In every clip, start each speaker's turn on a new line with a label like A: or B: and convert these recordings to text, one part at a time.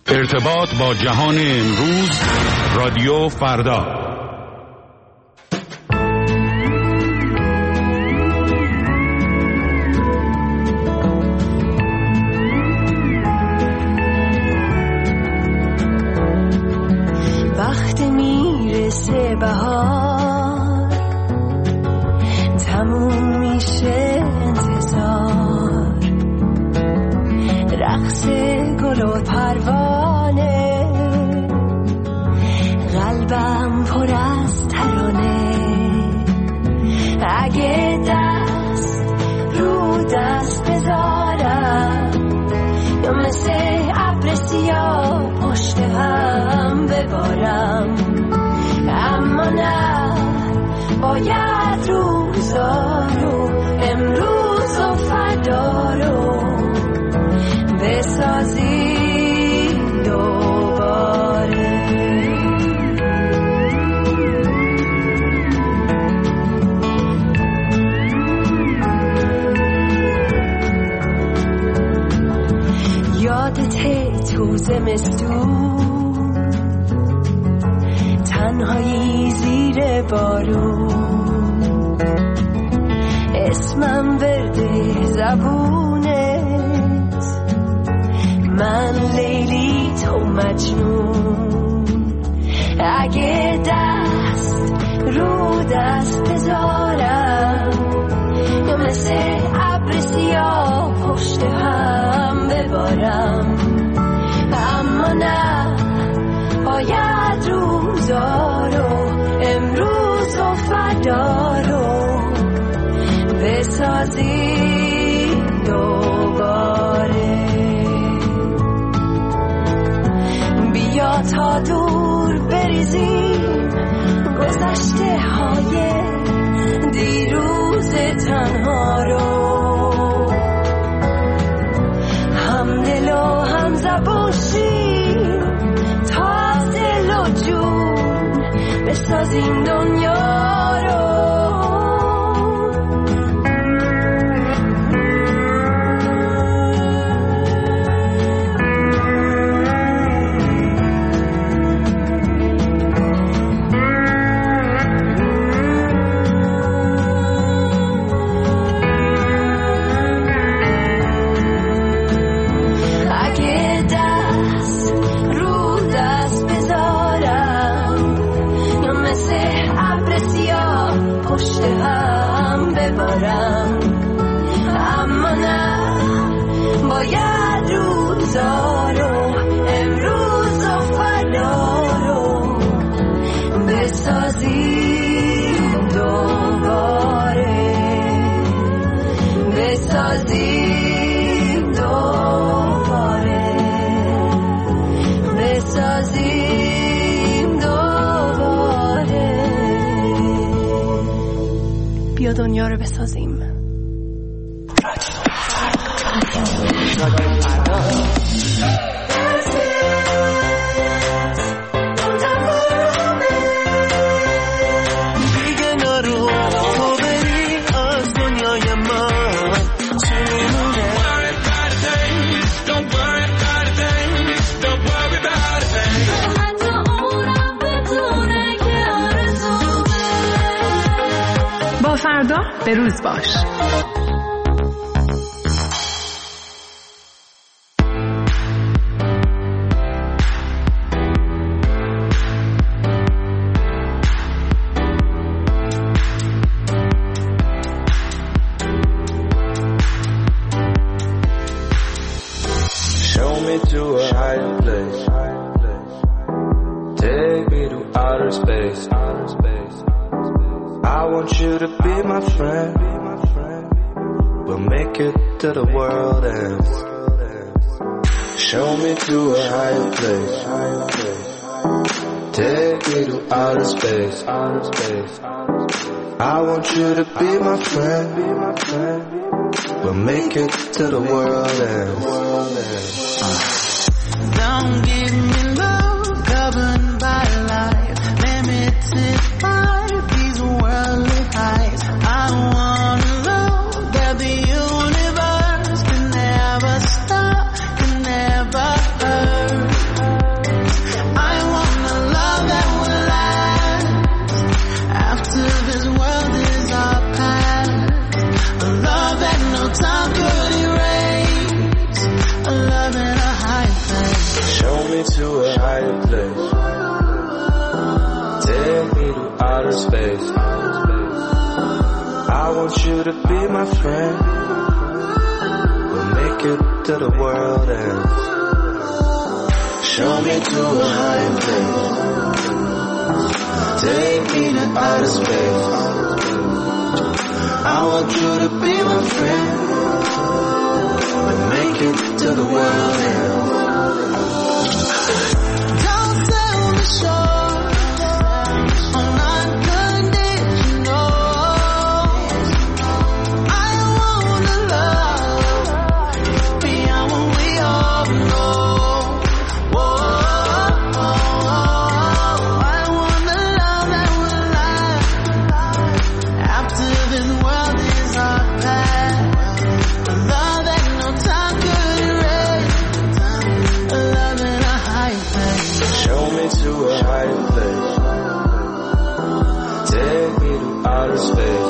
A: ارتباط با جهان امروز، رادیو فردا.
B: وقت میرسه بهار، تموم میشه انتظار، رقص گل و پروانه، قلبم پر از ترانه. اگه دست رو دست بذارم یا مثل ابر سیاه پشت هم ببارم، اما نه، باید روزا رو، امروز و فردا رو بسازی دوباره. یادته تو زمستون، تنهایی زیر بارون، اسمم ورده زبونت، من لیلی تو مجنون. اگه دست رو دست بذارم یا مثل ابر سیاه پشت هم ببارم، اما نه، باید روزا رو، امروز و فردا رو بسازی دوباره. بیا تا دور بریزیم گذشته های دیروز تنها رو، هم دل و هم زبون شیم تا از دل و جون بسازیم دنیا رو. اما نه، باید روزا رو، امروز و فردا رو بسازیم دوباره، بسازیم دوباره، بسازیم دوباره. بیا دنیا رو بسازیم.
C: با فردا به روز باش.
D: To a higher place, take me to outer space. I want you to be my friend, we'll make it to the world ends. Show me to a higher place, take me to outer space. I want you to be my friend, we'll make it to the world ends.
E: Don't give me love governed by life, limited by these worldly highs. I wanna know that the universe can never stop, can never hurt.
D: Show me to a higher place. Take me to outer space. I want you to be my friend. We'll make it to the world ends. Show me to a higher place. Take me to outer space. I want you to be my friend. We'll make it to the world ends.
E: Don't sell me short on unconditional. I wanna love beyond what we all know. Whoa, I wanna love that will last after this world is our past. A love that no time could erase. A love in a high place.
D: Show me to a higher place. Take me to outer space.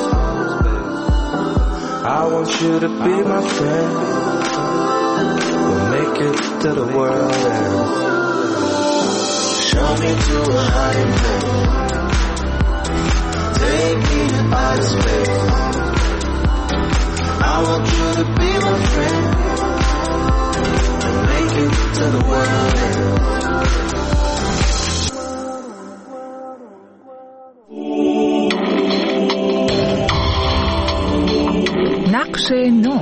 D: I want you to be my friend. We'll make it to the world ends. Show me to a higher place. Take me to outer space. I want you to be my friend. We'll make it to the world ends.
C: نقش نو.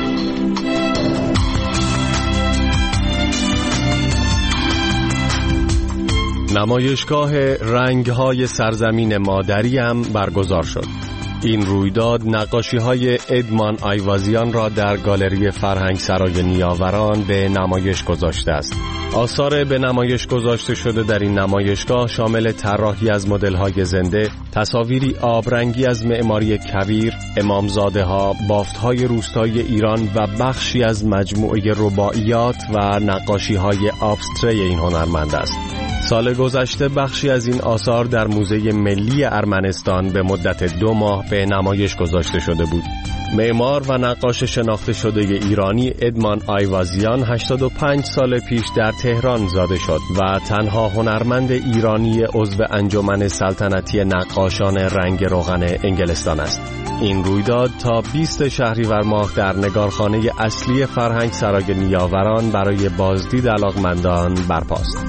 F: نمایشگاه رنگ‌های سرزمین مادری هم برگزار شد. این رویداد نقاشی‌های ادمان آیوازیان را در گالری فرهنگ سرای نیاوران به نمایش گذاشته است. آثار به نمایش گذاشته شده در این نمایشگاه شامل طراحی از مدل‌های زنده، تصاویری آبرنگی از معماری کویر، امامزاده‌ها، بافت‌های روستایی ایران و بخشی از مجموعه رباعیات و نقاشی‌های ابستری این هنرمند است. سال گذشته بخشی از این آثار در موزه ملی ارمنستان به مدت 2 ماه به نمایش گذاشته شده بود. معمار و نقاش شناخته شده ایرانی ادمان آیوازیان 85 سال پیش در تهران زاده شد و تنها هنرمند ایرانی عضو انجمن سلطنتی نقاشان رنگ روغن انگلستان است. این رویداد تا 20 شهریور ماه در نگارخانه اصلی فرهنگ سرای نیاوران برای بازدید علاقمندان برپاست.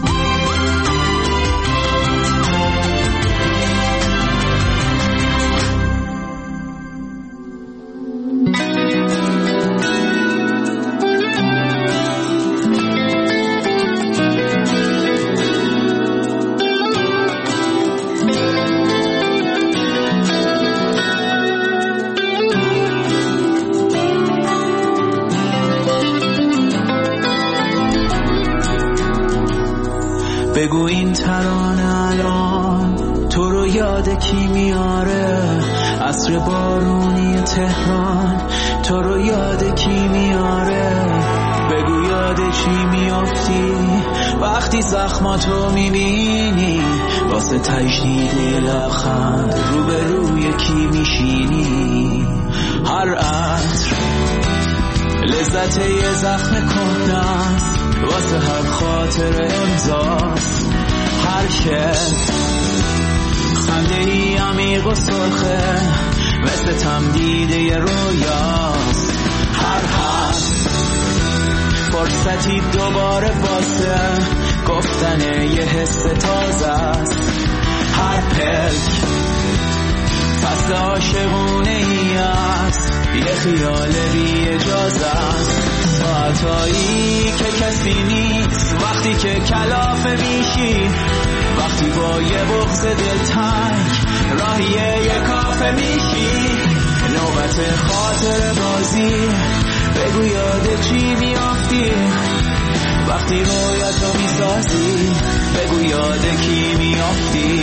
E: بگو این ترانه الان تو رو یاد کی میاره؟ عصر بارونی تهران تو رو یاد کی میاره؟ بگو یاد چی میافتی وقتی زخماتو میبینی؟ واسه تجدید لبخند روبروی کی میشینی؟ هر عطر لذت یه زخم کهنه‌ست، واسه هر خاطر امضاست. هر کس خنده ای عمیق و سرخه مثل تمدید یه رویاست. هر حرف فرصتی دوباره واسه گفتن یه حس تازه است. هر پلک فصل عاشقونه ای است، یه خیال بی اجازه است. ساعتایی که کسی نیست وقتی که کلافه میشی، وقتی با یه بغض دلتنگ راهی یه کافه میشی. نوبت خاطر بازی بگو یاد چی میافتی وقتی رویاتو میسازی؟ بگو یاد کی میافتی؟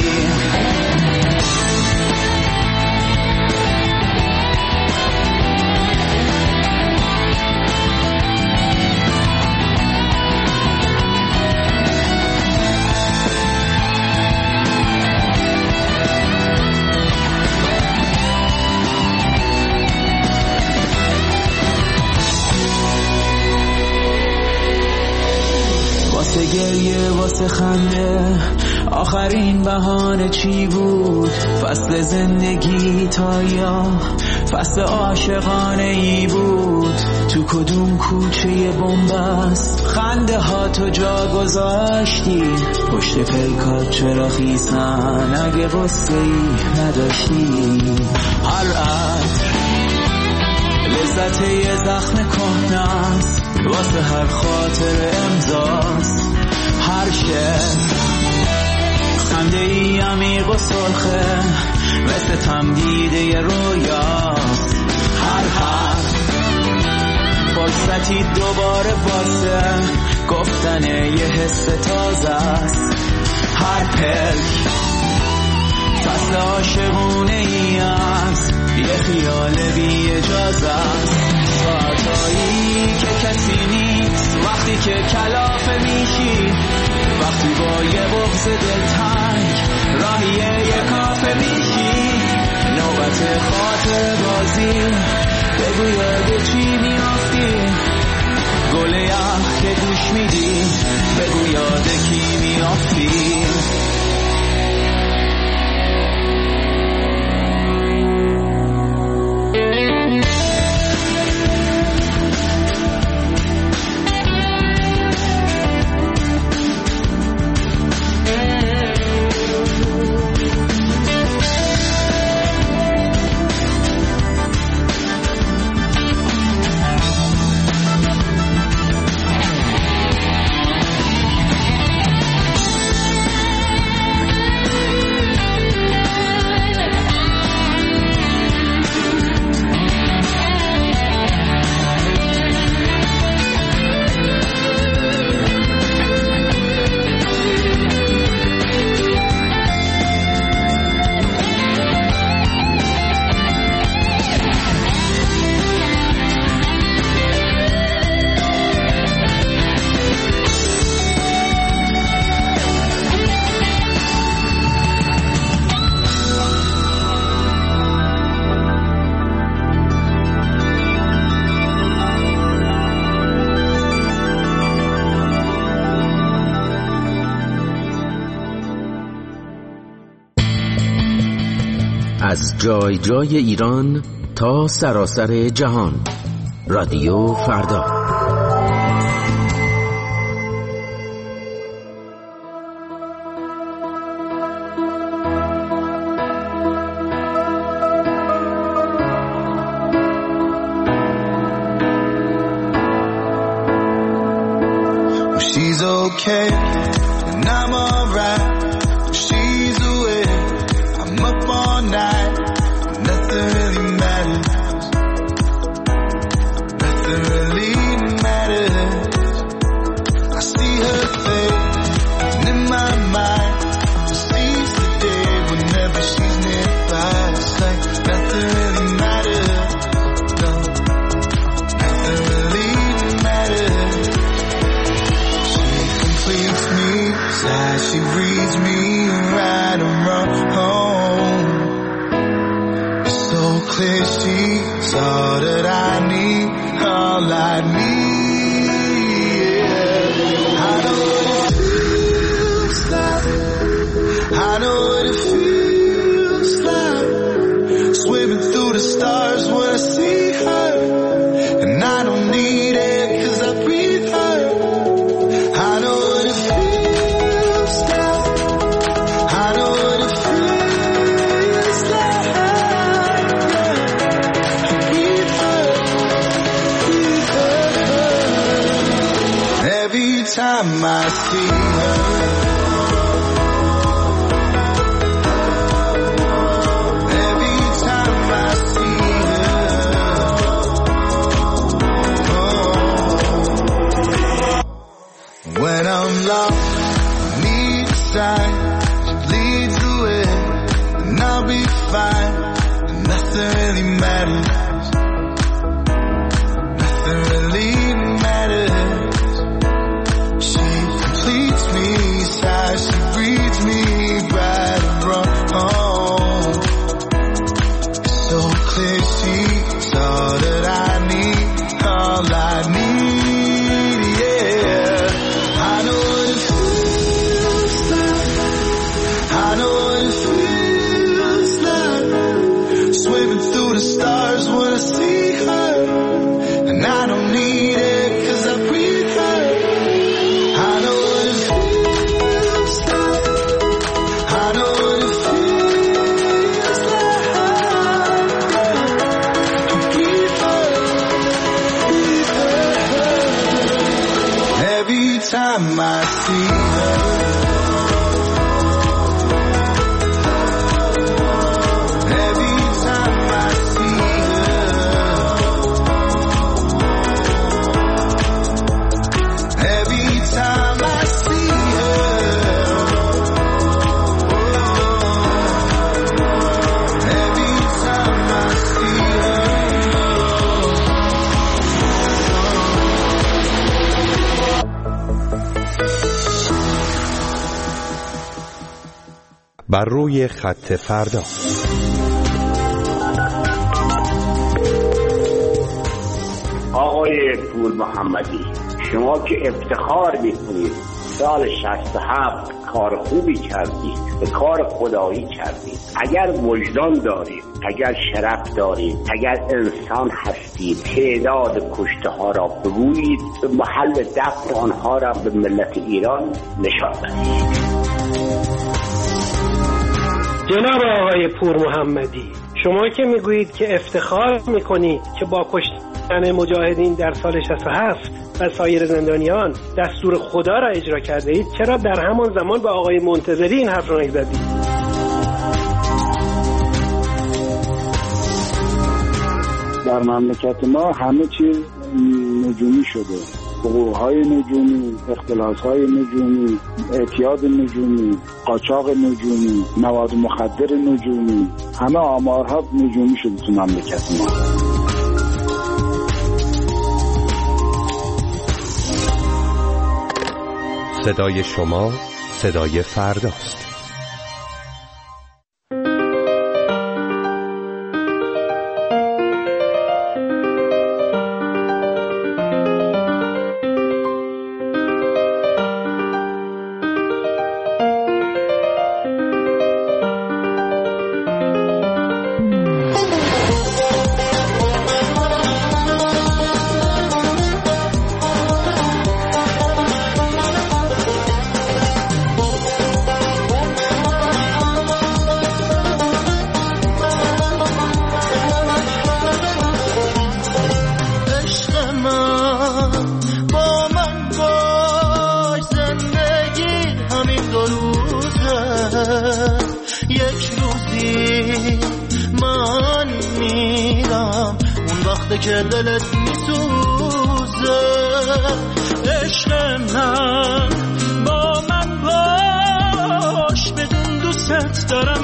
G: واسه گریه واسه خنده آخرین بهانه چی بود؟ فصل زندگی تا یا فصل عاشقانه ای بود؟ تو کدوم کوچه بنبست خنده ها تو جا گذاشتی؟ پشت پیکات چرا خیسن اگه غصه ای نداشتی؟ هر عطر لذت یه زخم کهنه‌ست، واسه هر خاطر امضاست. هر شعر خنده ای عمیق و سرخه مثل تمدیده ی رویاست. هر حرف فرصتی دوباره واسه گفتن یه حس تازه است. هر پلک فصل عاشقونه ای است، یه خیال بی اجازه است. ساعتایی که کسی نیست وقتی که کلافه میشی، وقتی با یه بغض دلتنگ راهی یه کافه میشی. نوبت خاطر بازی بگو یاد چی میافتی، گل یخ که گوش میدی بگو یاد کی میافتی.
H: از جای جای ایران تا سراسر جهان، رادیو فردا.
G: She's okay and I'm alright. She's away, I'm up all night. Nothing really matters. Nothing really matters. I see her face and in my mind she sees the day whenever she's nearby. It's like nothing really matters. No, nothing really matters. Completes me, sighs, she reads me right around home. It's so clear she's all that I need, all I need. Yeah. I know what it feels like. I know what it feels like. Swimming through the stars when I see her, and I don't need it 'cause I breathe her. I know what it feels like. I know what it feels like. Breathe her, breathe her. Every time I see her, every time I see her, when I'm lost, need a sign, she leads the way, and I'll be fine, and nothing really matters, nothing really matters. She completes me, sighs, she breathes me right around home. It's so clear she's all that I need, all I need. I know time I see her, every time I see her, every time I see her, every time I see her.
I: بر روی خط فردا.
J: آقای پور محمدی، شما که افتخار میکنید سال 67 کار خوبی کردید، به کار خدایی کردید. اگر وجدان دارید، اگر شرف دارید، اگر انسان هستید، تعداد کشته ها را بگویید، به محل دفن آنها را به ملت ایران نشان دهید.
K: جناب آقای پور محمدی، شما که میگویید که افتخار میکنید که با کشتن مجاهدین در سال 67 و سایر زندانیان دستور خدا را اجرا کرده اید، چرا در همان زمان با آقای منتظری این حرف را نزدید؟
L: در مملکت ما همه چیز نجومی شده، حقوق‌های نجومی، اختلاس‌های نجومی، اعتیاد نجومی، قاچاق نجومی، مواد مخدر نجومی، همه آمارها نجومی شده تو مملکت ما.
I: صدای شما صدای فرداست.
G: یک روزی من میرم اون وقت که دلت میسوزه. عشق من با من باش، بدون دوست دارم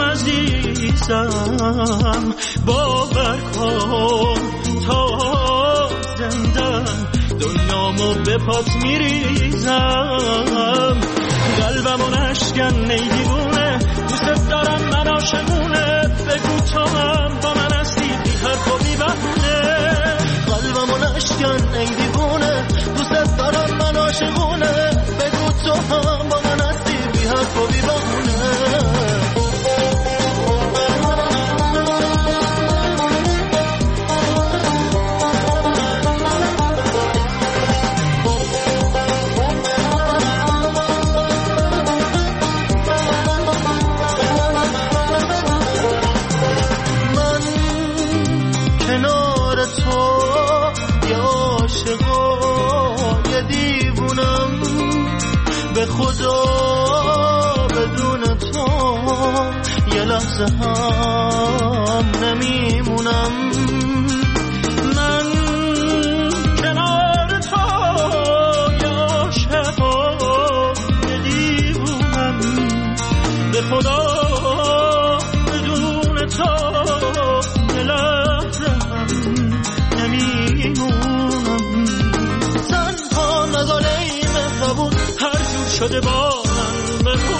G: عزیزم. باور کن تا زندم دنیامو به پات میریزم. قلبمو نشکن ای دیوونه، دوست دارم من عاشقونه. بگو تو هم با من هستی، بی حرف و بی بهونه. قلبمو نشکن ای دیوونه، دوست دارم من عاشقونه. بگو تو هم با من هستی، بی حرف و بی بهونه. به خدا بدون تو یه لحظه هم نمیمونم. من کنار تو یه عاشقا یه دیوونم. به خدا بدون تو یه لحظه هم نمیمونم. تنها نداره این مهربون هر جور شده با من بگو.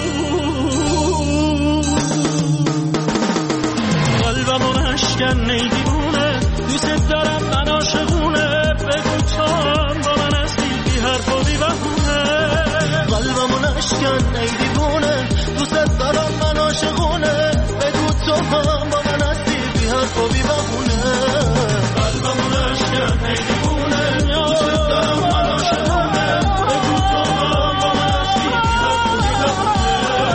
G: قلبمو نشکن ای دیوونه، دوست دارم من عاشقونه. بگو تو هم با من هستی، بی حرف و بی بهونه. قلبمو نشکن ای دیوونه، دوست دارم من عاشقونه. بگو تو هم با من هستی، بی حرف و بی بهونه. قلبمو نشکن ای دیوونه، دوست دارم من عاشقونه. بگو تو هم با من هستی، بی حرف و بی بهونه.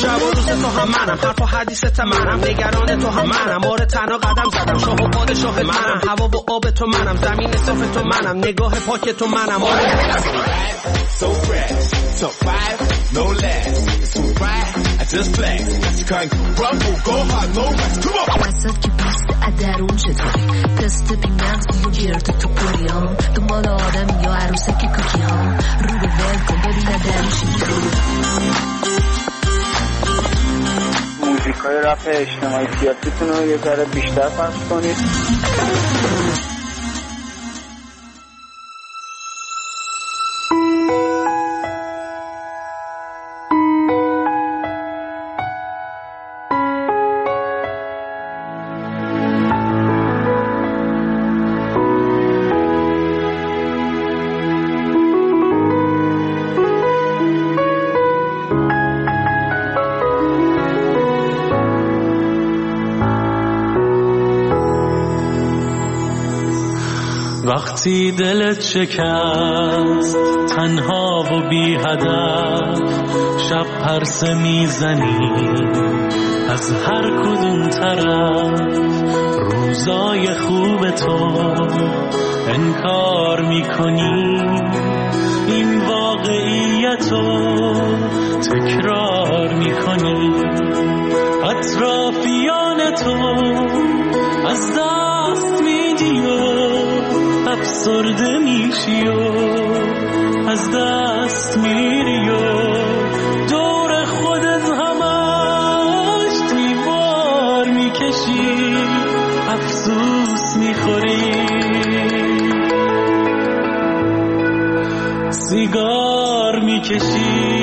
M: شب و روز تو هم منم، حرف و حدیثت منم، نگران تو هم منم، آره تنها قدم زدم، شاه و پادشاه منم، هوا و آب تو منم، زمین صاف تو منم، نگاه پاک تو منم، آره
N: so fresh, so fire, no less. It's so bright, I just flex. You can't crumble, go hard, no rest. Come on.
O: وسط که پست ادرون چطوری تست بیمغزی و گرد تو پوریام دنبال آدم یا عروسک کوکی ها رو به ول کن ببینه درش
L: موزیکای رپ اجتماعی سیاسیتون رو یه ذره بیشتر پخش کنید.
P: وقتی دلت شکست تنها و بی هدف شب پرسه میزنی از هر کدوم طرف روزای خوب تو انکار میکنی این واقعیتو تکرار میکنی اطرافیان تو از دست میدی و افسرده میشی و از دست میری و دور خودت همش دیوار میکشی افسوس میخوری سیگار میکشی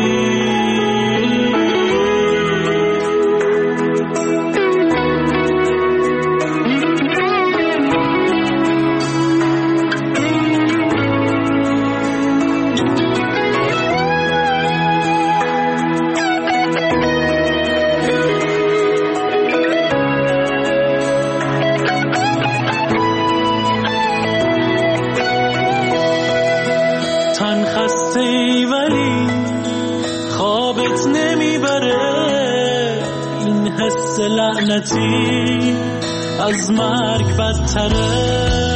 P: لعنتی از مرگ بدتره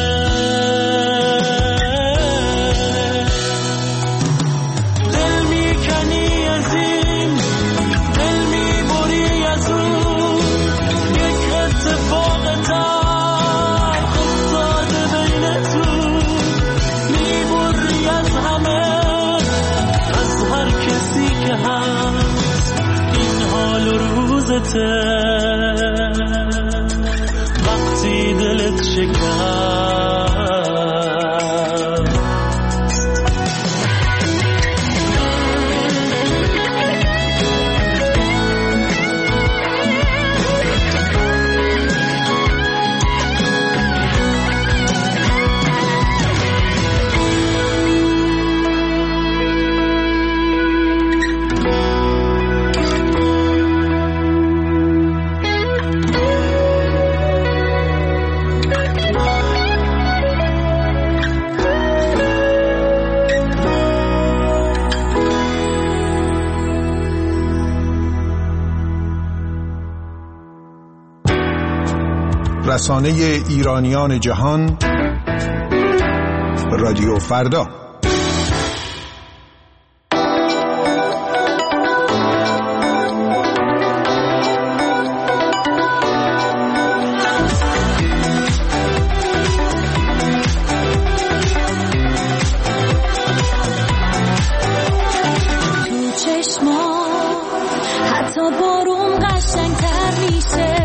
P: دل میکنی از این دل میبری از اون یک اتفاق تلخ افتاده بینتون میبری از همه از هر کسی که هست این حال و روزته وقتی دلت شکست
Q: رسانه ایرانیان جهان رادیو فردا.
O: تو چشما حتی بارون قشنگتر میشه